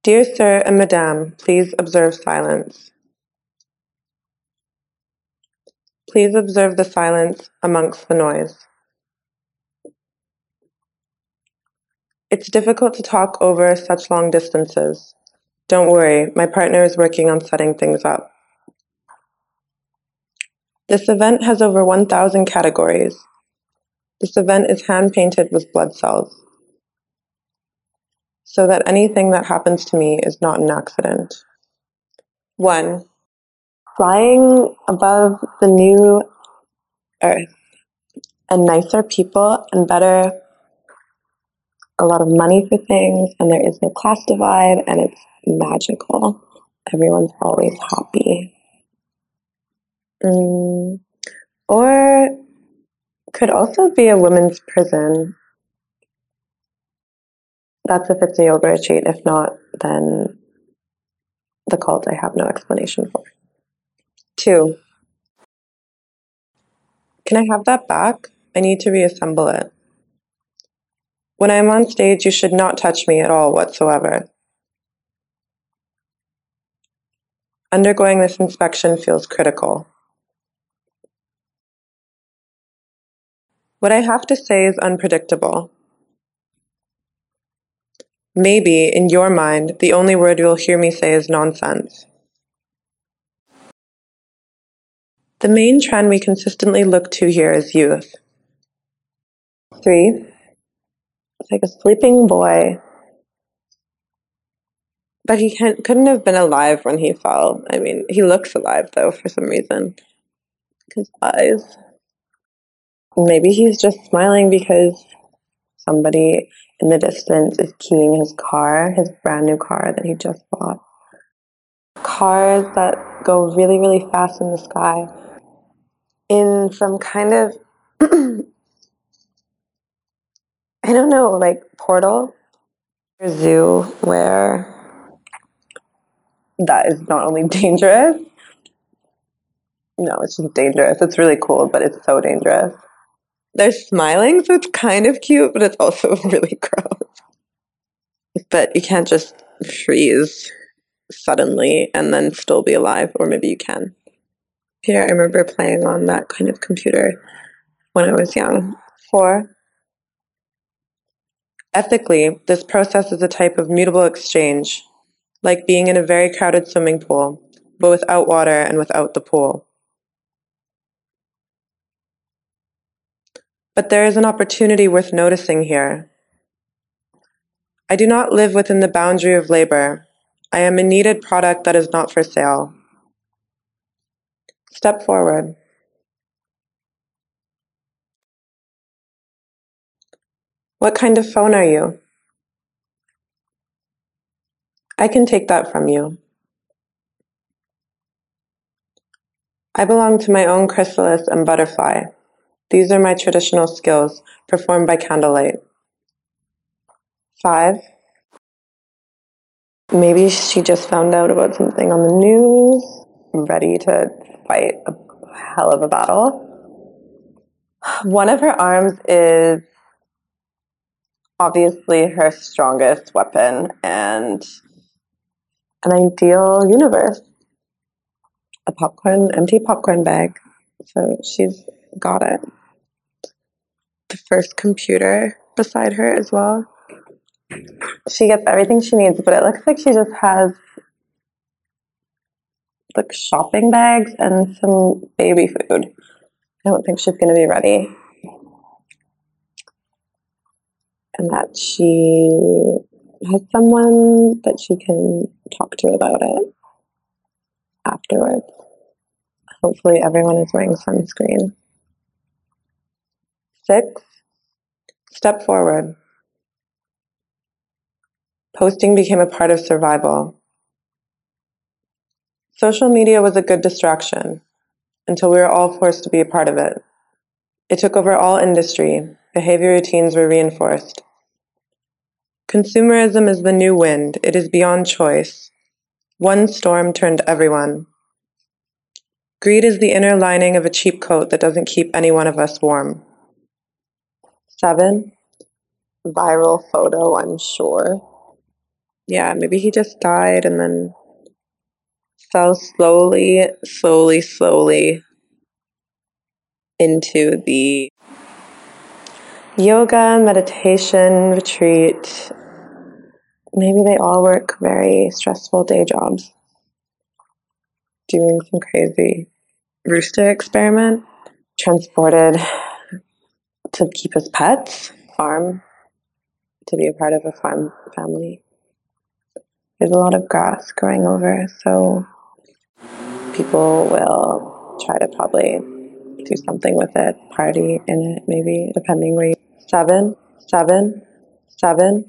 Dear Sir and Madame, please observe silence. Please observe the silence amongst the noise. It's difficult to talk over such long distances. Don't worry, my partner is working on setting things up. This event has over 1,000 categories. This event is hand-painted with blood cells, so that anything that happens to me is not an accident. 1. Flying above the new Earth, and nicer people, and better, a lot of money for things, and there is no class divide, and it's magical. Everyone's always happy. Or could also be a women's prison. That's if it's a yoga retreat. If not, then the cult I have no explanation for. 2. Can I have that back? I need to reassemble it. When I'm on stage, you should not touch me at all whatsoever. Undergoing this inspection feels critical. What I have to say is unpredictable. Maybe, in your mind, the only word you'll hear me say is nonsense. The main trend we consistently look to here is youth. 3. It's like a sleeping boy. But he couldn't have been alive when he fell. I mean, he looks alive, though, for some reason. His eyes. Maybe he's just smiling because somebody in the distance is keying his car, his brand new car that he just bought. Cars that go really, really fast in the sky in some kind of, I don't know, like portal or zoo where that is not only dangerous. No, it's just dangerous. It's really cool, but it's so dangerous. They're smiling, so it's kind of cute, but it's also really gross. But you can't just freeze suddenly and then still be alive, or maybe you can. Peter, I remember playing on that kind of computer when I was young. 4. Ethically, this process is a type of mutable exchange, like being in a very crowded swimming pool, but without water and without the pool. But there is an opportunity worth noticing here. I do not live within the boundary of labor. I am a needed product that is not for sale. Step forward. What kind of phone are you? I can take that from you. I belong to my own chrysalis and butterfly. These are my traditional skills, performed by candlelight. 5. Maybe she just found out about something on the news, ready to fight a hell of a battle. One of her arms is obviously her strongest weapon and an ideal universe. Empty popcorn bag. So she's got it. The first computer beside her as well. She gets everything she needs, but it looks like she just has like shopping bags and some baby food. I don't think she's going to be ready. And that she has someone that she can talk to about it afterwards. Hopefully everyone is wearing sunscreen. 6. Step forward. Posting became a part of survival. Social media was a good distraction until we were all forced to be a part of it. It took over all industry. Behavior routines were reinforced. Consumerism is the new wind. It is beyond choice. One storm turned everyone. Greed is the inner lining of a cheap coat that doesn't keep any one of us warm. 7. Viral photo, I'm sure. Yeah, maybe he just died and then fell slowly into the yoga, meditation, retreat. Maybe they all work very stressful day jobs, doing some crazy rooster experiment, transported to keep his pets, farm, to be a part of a farm family. There's a lot of grass growing over, so people will try to probably do something with it, party in it, maybe, depending where you... Seven, seven, seven.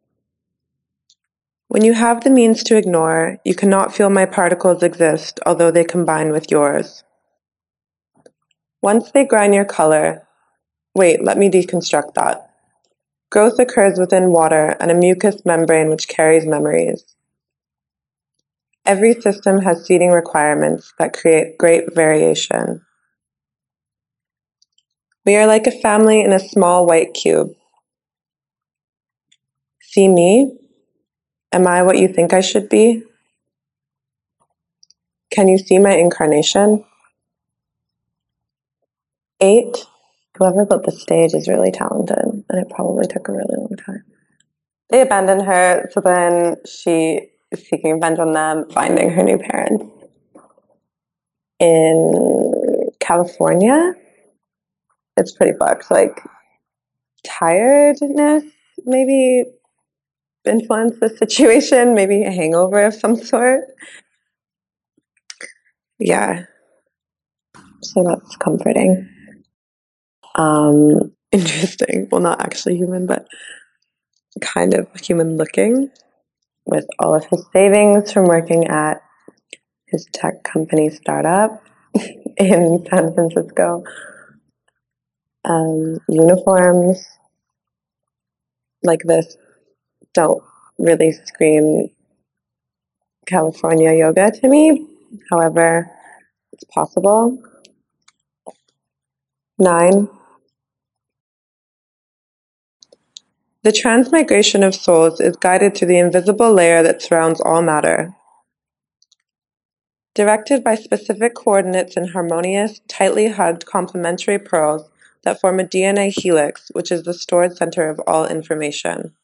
When you have the means to ignore, you cannot feel my particles exist, although they combine with yours. Once they grind your color... Wait, let me deconstruct that. Growth occurs within water and a mucous membrane which carries memories. Every system has seeding requirements that create great variation. We are like a family in a small white cube. See me? Am I what you think I should be? Can you see my incarnation? 8. Whoever built the stage is really talented, and it probably took a really long time. They abandoned her, so then she is seeking revenge on them, finding her new parents. In California, it's pretty fucked. Like, tiredness maybe influenced the situation, maybe a hangover of some sort. Yeah. So that's comforting. Interesting. Well, not actually human, but kind of human looking, with all of his savings from working at his tech company startup in San Francisco. Uniforms like this don't really scream California yoga to me. However, it's possible. 9. The transmigration of souls is guided through the invisible layer that surrounds all matter. Directed by specific coordinates in harmonious, tightly hugged complementary pearls that form a DNA helix, which is the stored center of all information.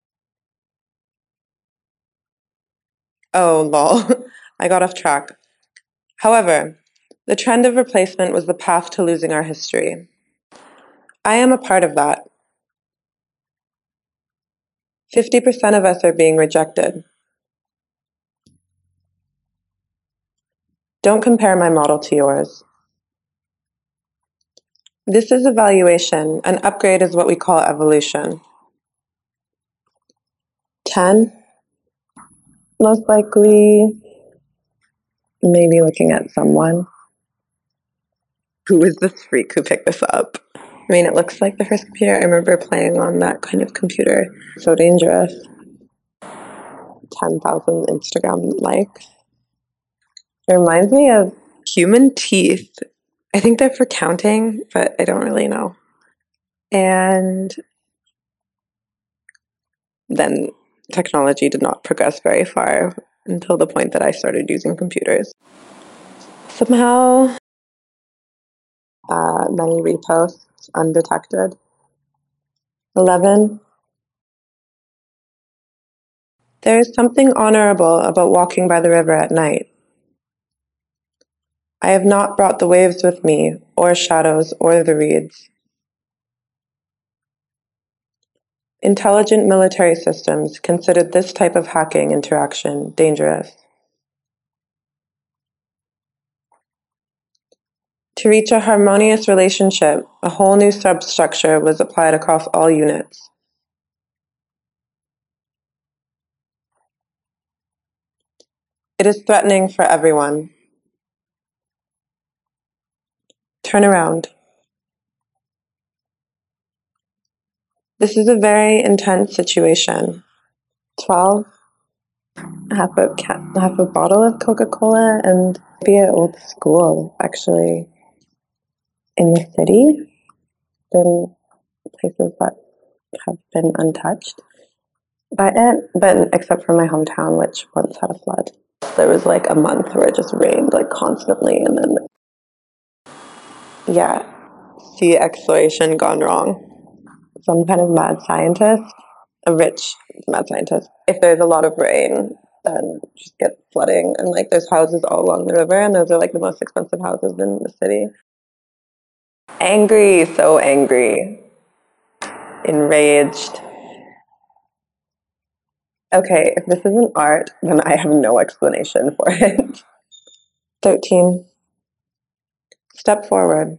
Oh, lol. I got off track. However, the trend of replacement was the path to losing our history. I am a part of that. 50% of us are being rejected. Don't compare my model to yours. This is evaluation. An upgrade is what we call evolution. 10. Most likely, maybe looking at someone. Who is this freak who picked this up? I mean, it looks like the first computer. I remember playing on that kind of computer. So dangerous. 10,000 Instagram likes. It reminds me of human teeth. I think they're for counting, but I don't really know. And then technology did not progress very far until the point that I started using computers. Somehow, many reposts undetected. 11. There is something honorable about walking by the river at night. I have not brought the waves with me, or shadows, or the reeds. Intelligent military systems considered this type of hacking interaction dangerous. To reach a harmonious relationship, a whole new substructure was applied across all units. It is threatening for everyone. Turn around. This is a very intense situation. 12. Half a bottle of Coca-Cola, and maybe an old school, actually, in the city, in places that have been untouched. but except for my hometown, which once had a flood. There was like a month where it just rained like constantly, and then yeah, sea exploration gone wrong. Some kind of mad scientist, a rich mad scientist. If there's a lot of rain, then just get flooding, and like there's houses all along the river, and those are like the most expensive houses in the city. Angry, so angry, enraged. Okay, if this isn't art, then I have no explanation for it. 13. Step forward.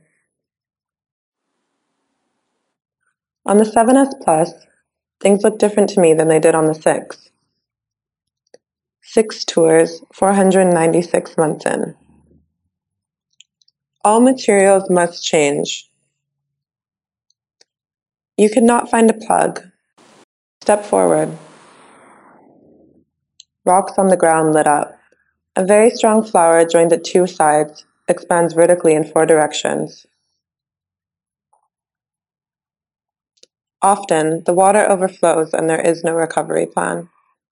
On the 7S Plus, things look different to me than they did on the 6. 6 tours, 496 months in. All materials must change. You could not find a plug. Step forward. Rocks on the ground lit up. A very strong flower joined at 2 sides, expands vertically in 4 directions. Often, the water overflows and there is no recovery plan.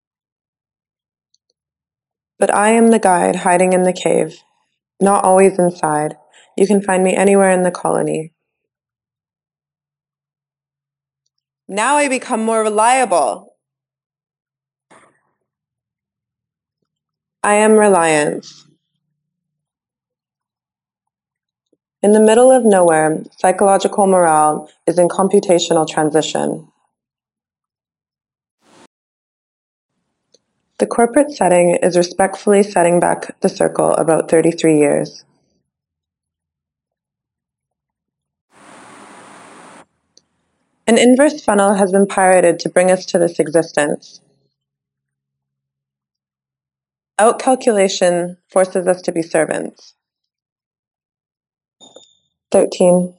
But I am the guide hiding in the cave, not always inside. You can find me anywhere in the colony. Now I become more reliable. I am reliance. In the middle of nowhere, psychological morale is in computational transition. The corporate setting is respectfully setting back the circle about 33 years. An inverse funnel has been pirated to bring us to this existence. Outcalculation forces us to be servants. 13.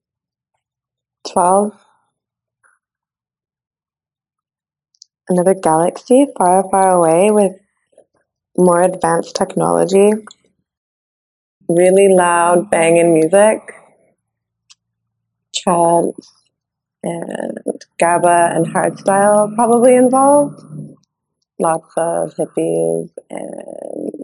12. Another galaxy far, far away with more advanced technology. Really loud banging music. Trance and GABA and hardstyle probably involved. Lots of hippies and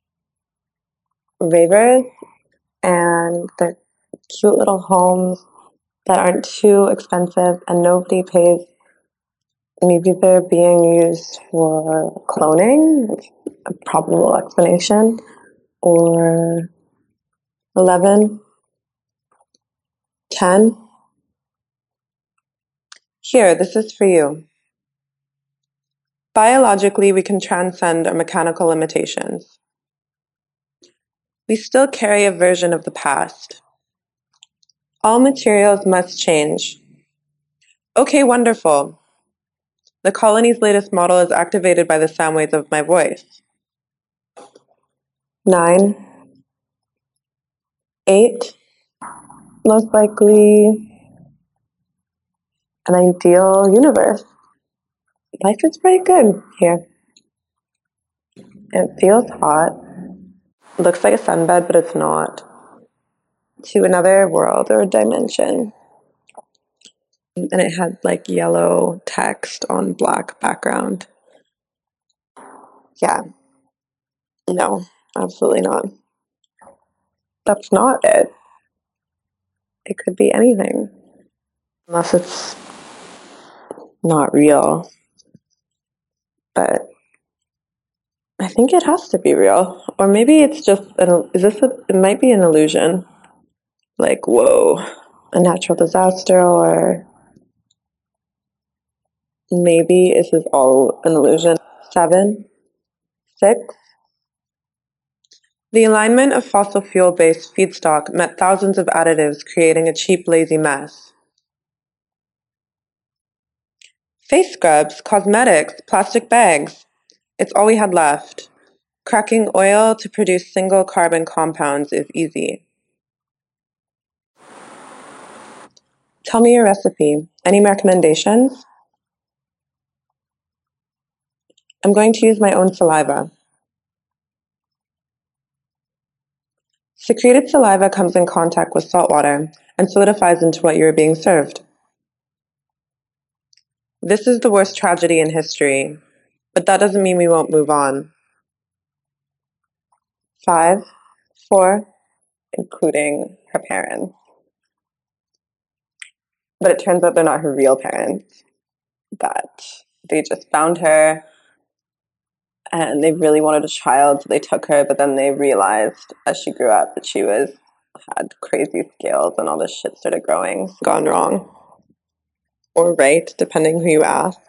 ravers, and the cute little homes that aren't too expensive and nobody pays. Maybe they're being used for cloning, a probable explanation. Or 11, 10. Here, this is for you. Biologically, we can transcend our mechanical limitations. We still carry a version of the past. All materials must change. Okay, wonderful. The colony's latest model is activated by the sound waves of my voice. 9, 8, most likely an ideal universe. Life is pretty good here. It feels hot. It looks like a sunbed, but it's not. To another world or dimension. And it had like yellow text on black background. Yeah. No, absolutely not. That's not it. It could be anything. Unless it's not real. But I think it has to be real. Or maybe it's just, it might be an illusion. Like, whoa, a natural disaster, or maybe this is all an illusion. 7, 6. The alignment of fossil fuel-based feedstock met thousands of additives, creating a cheap, lazy mess. Face scrubs, cosmetics, plastic bags. It's all we had left. Cracking oil to produce single carbon compounds is easy. Tell me your recipe. Any recommendations? I'm going to use my own saliva. Secreted saliva comes in contact with salt water and solidifies into what you are being served. This is the worst tragedy in history, but that doesn't mean we won't move on. 5, 4, including her parents. But it turns out they're not her real parents, that they just found her and they really wanted a child, so they took her, but then they realized as she grew up that she had crazy scales and all this shit started growing. Gone wrong. Or right, depending who you ask.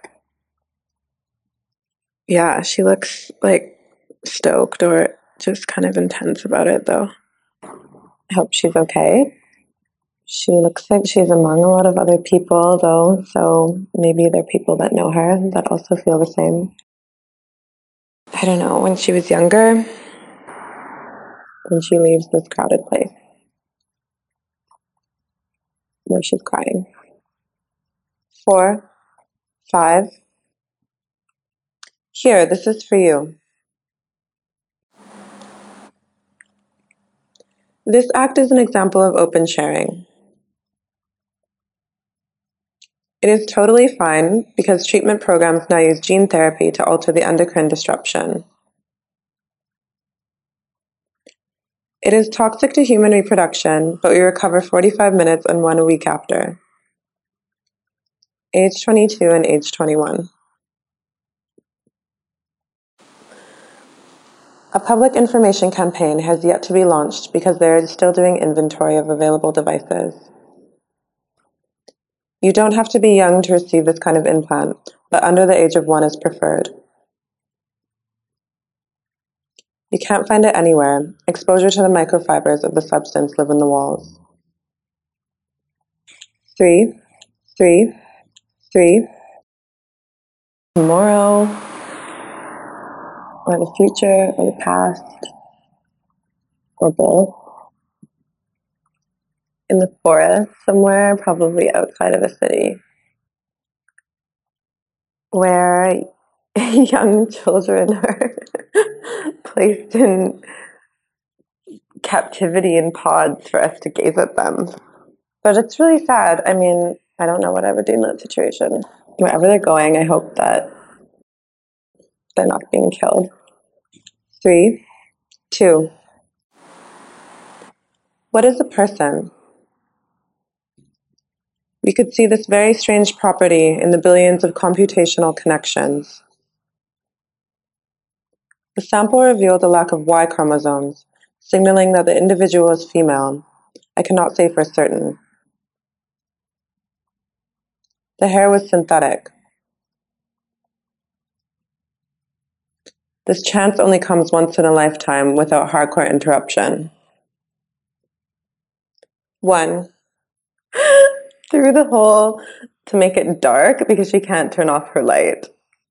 Yeah, she looks like stoked or just kind of intense about it though. I hope she's okay. She looks like she's among a lot of other people though, so maybe there are people that know her that also feel the same. I don't know, when she was younger, when she leaves this crowded place where she's crying. 4, 5. Here, this is for you. This act is an example of open sharing. It is totally fine because treatment programs now use gene therapy to alter the endocrine disruption. It is toxic to human reproduction, but we recover 45 minutes and 1 a week after. Age 22 and age 21. A public information campaign has yet to be launched because they are still doing inventory of available devices. You don't have to be young to receive this kind of implant, but under the age of 1 is preferred. You can't find it anywhere. Exposure to the microfibers of the substance live in the walls. 3, 3, 3. Tomorrow, or the future, or the past, or both. In the forest somewhere, probably outside of a city, where young children are placed in captivity in pods for us to gaze at them. But it's really sad. I mean, I don't know what I would do in that situation. Wherever they're going, I hope that they're not being killed. 3, 2. What is a person? We could see this very strange property in the billions of computational connections. The sample revealed a lack of Y chromosomes, signaling that the individual is female. I cannot say for certain. The hair was synthetic. This chance only comes once in a lifetime without hardcore interruption. 1. Through the hole to make it dark because she can't turn off her light.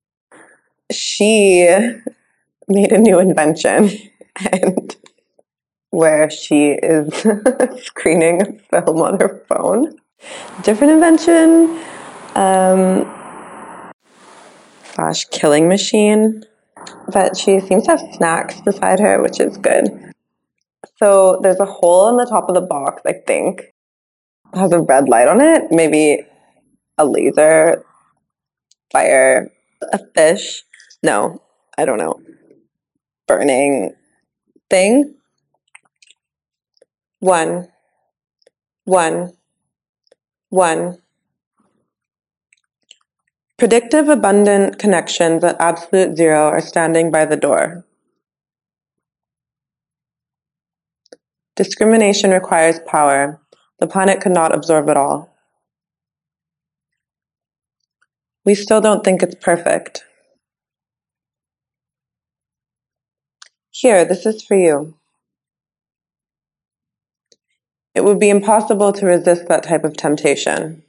She made a new invention, and where she is screening a film on her phone. Different invention, slash killing machine, but she seems to have snacks beside her, which is good. So there's a hole in the top of the box, I think. It has a red light on it, maybe a laser, fire, a fish. No, I don't know. Burning thing. 1, 1, 1. Predictive abundant connections at absolute zero are standing by the door. Discrimination requires power. The planet could not absorb it all. We still don't think it's perfect. Here, this is for you. It would be impossible to resist that type of temptation.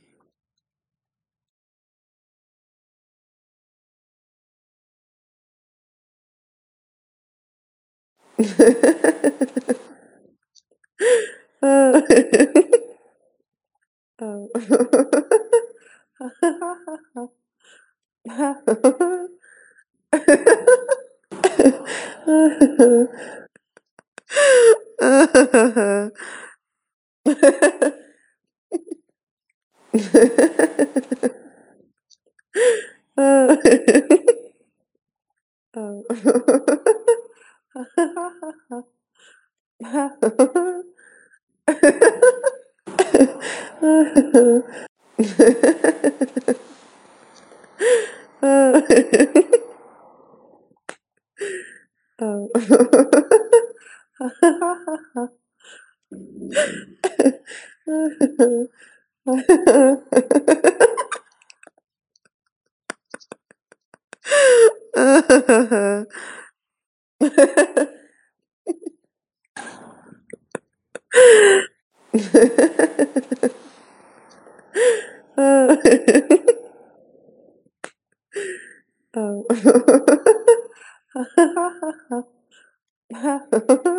Oh.